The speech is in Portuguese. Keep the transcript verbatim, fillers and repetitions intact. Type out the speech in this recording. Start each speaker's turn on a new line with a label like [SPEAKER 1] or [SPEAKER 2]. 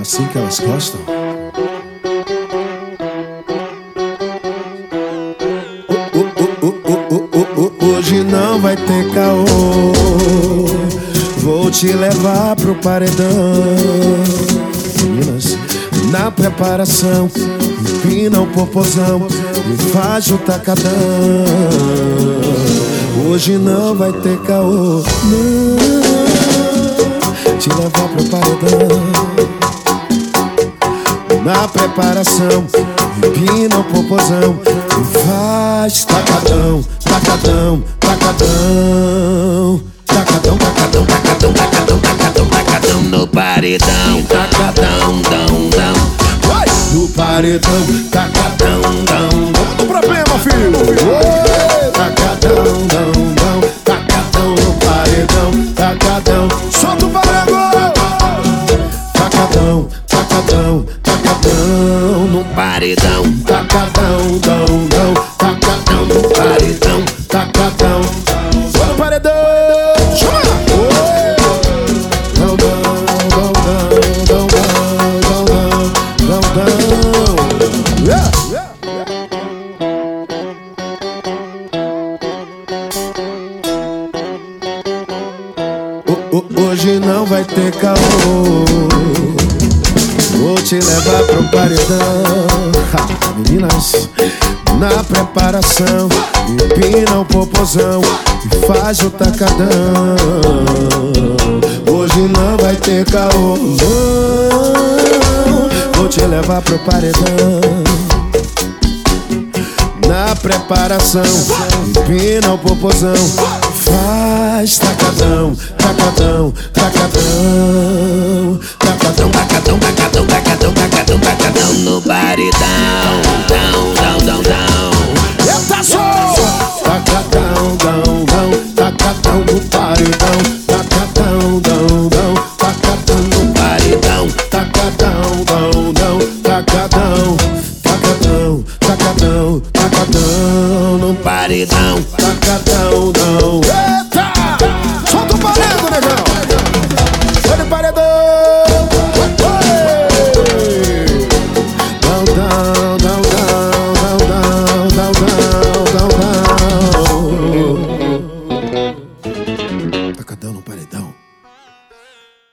[SPEAKER 1] assim que elas gostam. Hoje não vai ter caô, vou te levar pro paredão. Meninas, na preparação, empina o popozão e faz o tacadão. Hoje não vai ter caô, não, te levar pro paredão. Na preparação, empina o popozão e faz tacadão, tacadão, tacadão, tacadão, tacadão, tacadão, tacadão, tacadão, tacadão no paredão, tacadão, dão, dão. No paredão, tacadão, dão, dão.
[SPEAKER 2] Do problema, filho.
[SPEAKER 1] Tacadão, dão, dão, tacadão no paredão, tacadão.
[SPEAKER 2] Solta o paredão.
[SPEAKER 1] Tacadão, tacadão, tacadão no paredão, tacadão, dão, dão, tacadão no paredão, tacadão.
[SPEAKER 2] Solta o paredão. Chama!
[SPEAKER 1] Dão, dão, dão, dão, dão, dão, dão, dão.
[SPEAKER 2] Yeah.
[SPEAKER 1] Hoje não vai ter caô, vou te levar pro paredão. Meninas, na preparação, empina o popozão e faz o tacadão. Hoje não vai ter caô, não, vou te levar pro paredão. Na preparação, empina o popozão, faz tacadão, tacadão, tacadão, tacadão, tacadão, tacadão, tacadão, tacadão, tacadão no paredão, dão, dão, dão, dão.
[SPEAKER 2] Eita, só!
[SPEAKER 1] Tacadão, dão, dão, tacadão no paredão, tacadão, dão, dão, tacadão no paredão, tacadão, dão, dão, tacadão, tacadão, tacadão, tacadão no paredão, tacadão, dão.
[SPEAKER 2] Eita! Solta o paredão, negão.